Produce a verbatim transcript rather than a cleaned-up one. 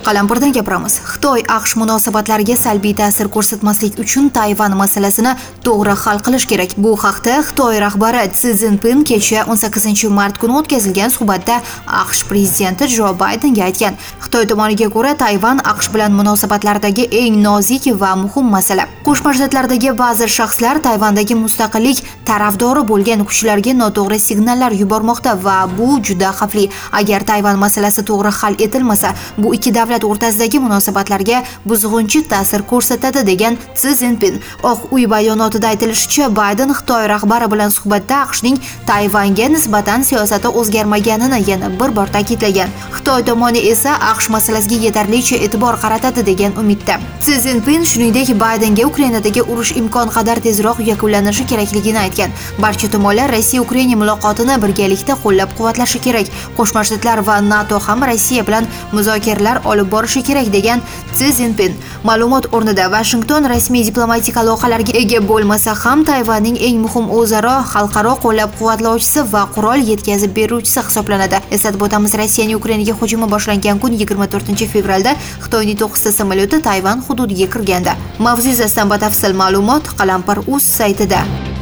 Qalampirdan gapiramiz. Xitoy AQSh munosabatlariga salbiy ta'sir ko'rsatmaslik uchun Tayvan masalasini to'g'ri hal qilish kerak. Bu haqda Xitoy rahbari Si Szinpin kecha o'n sakkizinchi mart kuni o'tkazilgan suhbatda AQSh prezidenti Jo Baydenga aytgan. Xitoy tomoniga ko'ra, Tayvan AQSh bilan munosabatlardagi eng nozik va muhim masala. Qo'shma Shtatlardagi ba'zi shaxslar Tayvandagi mustaqillik tarafdori bo'lgan kuchlarga noto'g'ri signallar yubormoqda va bu juda xavfli. Agar Tayvan masalasi to'g'ri hal etilmasa, bu ikki davlat o'rtasidagi munosabatlarga buzg'unchi ta'sir ko'rsatadi degan Si Szinpin. Oq uy bayonotida aytilishicha, Bayden Xitoy rahbari bilan suhbatda AQShning Tayvanga nisbatan siyosati o'zgarmaganini yana bir bor ta'kidlagan. Xitoy tomoni esa AQSh masalasiga yetarlicha e'tibor qaratadi degan umidda. Si Szinpin shuningdek Baydenga Ukrainadagi urush imkon qadar tezroq yakunlanishi kerakligini aytgan. Barcha tomonlar Rossiya-Ukraina muloqotini birgalikda qo'llab-quvvatlashi kerak. Qo'shma Shtatlar va NATO ham Rossiya bilan muzokaralar olib borishi kerak degan Si Szinpin. Ma'lumot o'rnida Washington rasmiy diplomatik aloqalarga ega bo'lmasa ham Tayvanning eng muhim o'zaro xalqaro qo'llab-quvvatlovchisi va qurol yetkazib beruvchisi hisoblanadi. Eslatib o'tamiz, Rossiyaning Ukrainaga hujumi boshlangan kun yigirma to'rtinchi fevralda Xitoyning to'qqizta samolyoti Tayvan hududiga kirganda. Mavzu yuzasidan batafsil ma'lumot Qalampir.uz saytida.